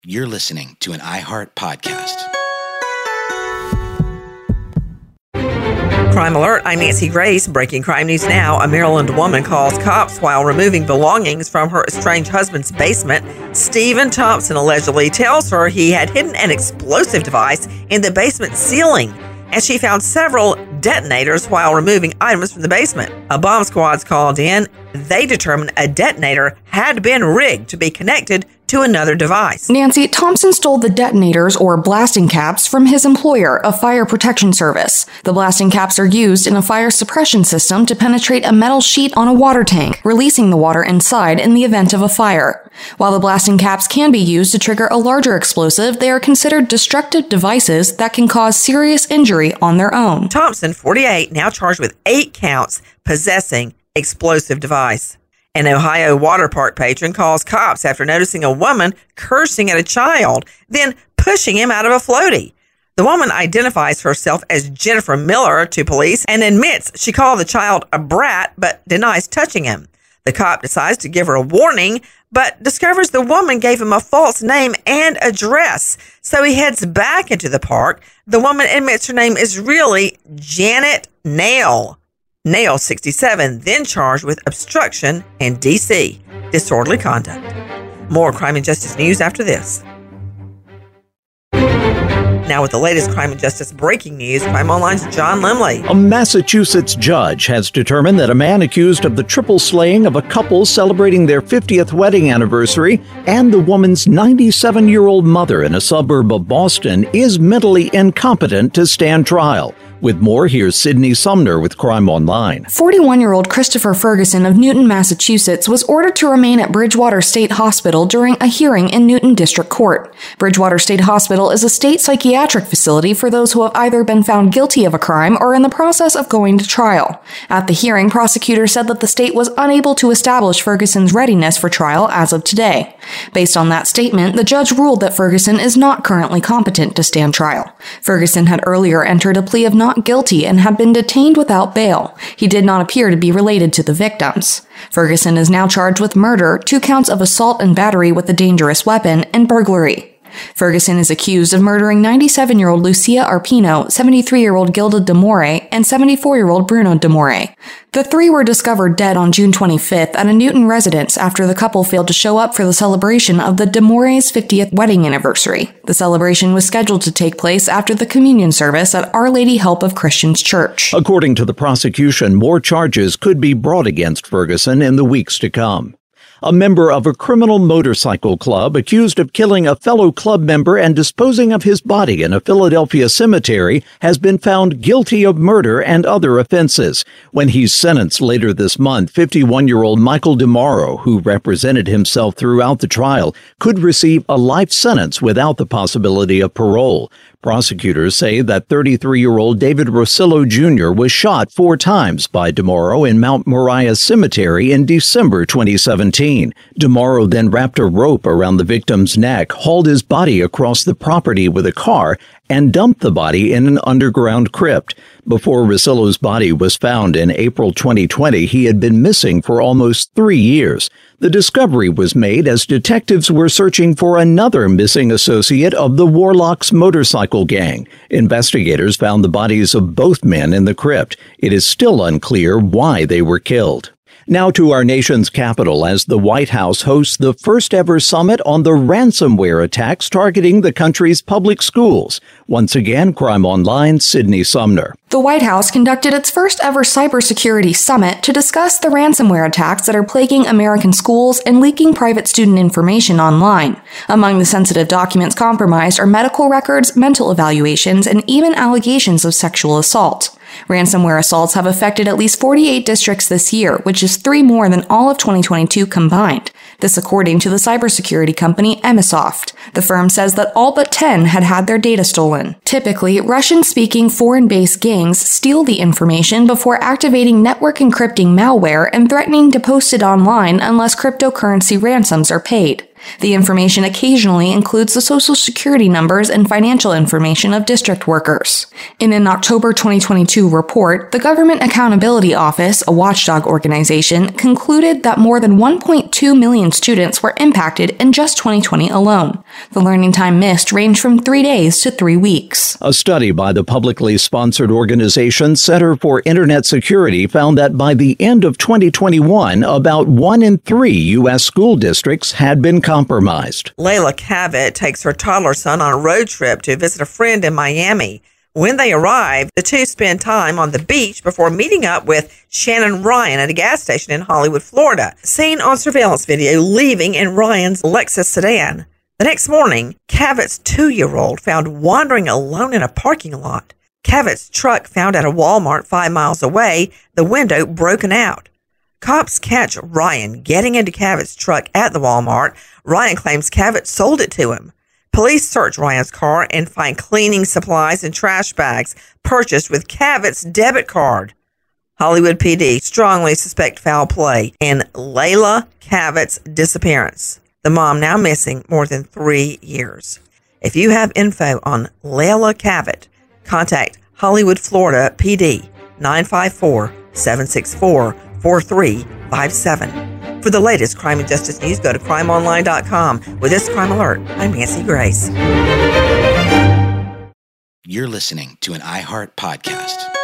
You're listening to an iHeart podcast. Crime Alert, I'm Nancy Grace. Breaking crime news now. A Maryland woman calls cops while removing belongings from her estranged husband's basement. Stephen Thompson allegedly tells her he had hidden an explosive device in the basement ceiling, and she found several detonators while removing items from the basement. A bomb squad's called in. They determined a detonator had been rigged to be connected to another device. Nancy, Thompson stole the detonators, or blasting caps, from his employer, a fire protection service. The blasting caps are used in a fire suppression system to penetrate a metal sheet on a water tank, releasing the water inside in the event of a fire. While the blasting caps can be used to trigger a larger explosive, they are considered destructive devices that can cause serious injury on their own. Thompson, 48, now charged with 8 counts possessing explosive device. An Ohio water park patron calls cops after noticing a woman cursing at a child, then pushing him out of a floaty. The woman identifies herself as Jennifer Miller to police and admits she called the child a brat but denies touching him. The cop decides to give her a warning, but discovers the woman gave him a false name and address. So he heads back into the park. The woman admits her name is really Janet Nail. Nail, 67, then charged with obstruction and D.C., disorderly conduct. More crime and justice news after this. Now with the latest crime and justice breaking news, Crime Online's John Limley. A Massachusetts judge has determined that a man accused of the triple slaying of a couple celebrating their 50th wedding anniversary and the woman's 97-year-old mother in a suburb of Boston is mentally incompetent to stand trial. With more, here's Sydney Sumner with Crime Online. 41-year-old Christopher Ferguson of Newton, Massachusetts, was ordered to remain at Bridgewater State Hospital during a hearing in Newton District Court. Bridgewater State Hospital is a state psychiatric facility for those who have either been found guilty of a crime or in the process of going to trial. At the hearing, prosecutors said that the state was unable to establish Ferguson's readiness for trial as of today. Based on that statement, the judge ruled that Ferguson is not currently competent to stand trial. Ferguson had earlier entered a plea of not guilty and had been detained without bail. He did not appear to be related to the victims. Ferguson is now charged with murder, 2 counts of assault and battery with a dangerous weapon, and burglary. Ferguson is accused of murdering 97-year-old Lucia Arpino, 73-year-old Gilda DeMore, and 74-year-old Bruno DeMore. The 3 were discovered dead on June 25th at a Newton residence after the couple failed to show up for the celebration of the DeMore's 50th wedding anniversary. The celebration was scheduled to take place after the communion service at Our Lady Help of Christians Church. According to the prosecution, more charges could be brought against Ferguson in the weeks to come. A member of a criminal motorcycle club accused of killing a fellow club member and disposing of his body in a Philadelphia cemetery has been found guilty of murder and other offenses. When he's sentenced later this month, 51-year-old Michael DeMauro, who represented himself throughout the trial, could receive a life sentence without the possibility of parole. Prosecutors say that 33-year-old David Rosillo Jr. was shot 4 times by DeMauro in Mount Moriah Cemetery in December 2017. DeMauro then wrapped a rope around the victim's neck, hauled his body across the property with a car, and dumped the body in an underground crypt. Before Rosillo's body was found in April 2020, he had been missing for almost 3 years. The discovery was made as detectives were searching for another missing associate of the Warlocks motorcycle gang. Investigators found the bodies of both men in the crypt. It is still unclear why they were killed. Now to our nation's capital as the White House hosts the first ever summit on the ransomware attacks targeting the country's public schools. Once again, Crime Online, Sydney Sumner. The White House conducted its first ever cybersecurity summit to discuss the ransomware attacks that are plaguing American schools and leaking private student information online. Among the sensitive documents compromised are medical records, mental evaluations, and even allegations of sexual assault. Ransomware assaults have affected at least 48 districts this year, which is 3 more than all of 2022 combined. This according to the cybersecurity company Emisoft. The firm says that all but 10 had their data stolen. Typically, Russian-speaking foreign-based gangs steal the information before activating network encrypting malware and threatening to post it online unless cryptocurrency ransoms are paid. The information occasionally includes the social security numbers and financial information of district workers. In an October 2022 report, the Government Accountability Office, a watchdog organization, concluded that more than 1.2 million students were impacted in just 2020 alone. The learning time missed ranged from 3 days to 3 weeks. A study by the publicly sponsored organization Center for Internet Security found that by the end of 2021, about 1 in 3 U.S. school districts had been compromised. Layla Cavett takes her toddler son on a road trip to visit a friend in Miami. When they arrive, the two spend time on the beach before meeting up with Shannon Ryan at a gas station in Hollywood, Florida. Seen on surveillance video leaving in Ryan's Lexus sedan. The next morning, Cavett's 2-year-old found wandering alone in a parking lot. Cavett's truck found at a Walmart 5 miles away, the window broken out. Cops catch Ryan getting into Cavett's truck at the Walmart. Ryan claims Cavett sold it to him. Police search Ryan's car and find cleaning supplies and trash bags purchased with Cavett's debit card. Hollywood PD strongly suspect foul play in Layla Cavett's disappearance. The mom now missing more than 3 years. If you have info on Layla Cavett, contact Hollywood, Florida PD 954-764-4357. For the latest crime and justice news, go to crimeonline.com. With this Crime Alert, I'm Nancy Grace. You're listening to an iHeart podcast.